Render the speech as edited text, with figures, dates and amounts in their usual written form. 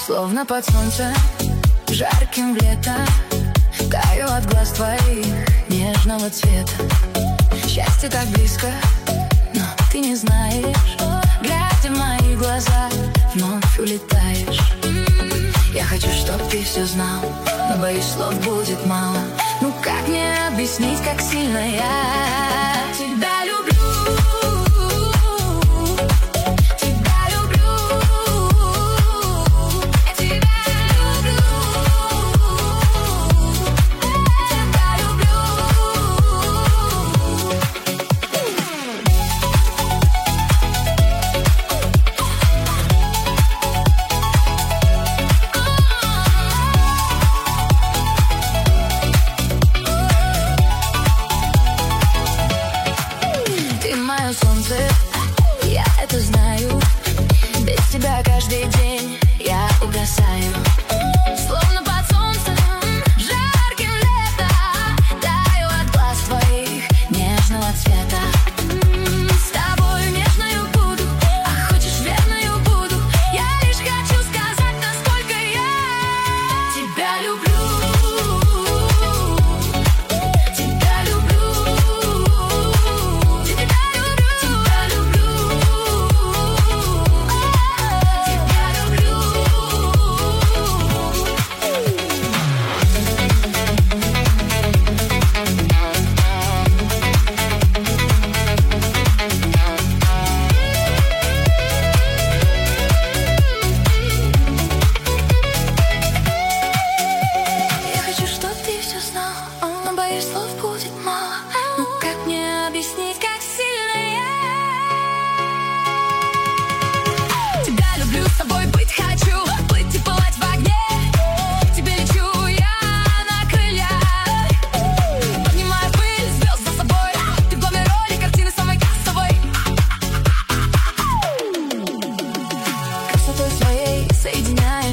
Словно под солнцем, жарким в лето, таю от глаз твоих нежного цвета. Счастье так близко, но ты не знаешь. Глядя в мои глаза, вновь улетаешь. Я хочу, чтоб ты все знал, но боюсь, слов будет мало. Ну как мне объяснить, как сильно я тебя люблю? Солнце, я это знаю. Без тебя каждый день я угасаю. Словно под солнцем, жарким лето, таю от глаз твоих нежного цвета. С тобой нежною буду, а хочешь верною буду. Я лишь хочу сказать, насколько я тебя люблю. Но боюсь, слов будет мало. Ну как мне объяснить, как сильно я тебя люблю, с тобой быть хочу, плыть и пылать в огне. Тебе лечу я на крыльях, поднимаю пыль звезд за собой. Ты в главной роли картины самой кассовой. Красотой своей соединяешь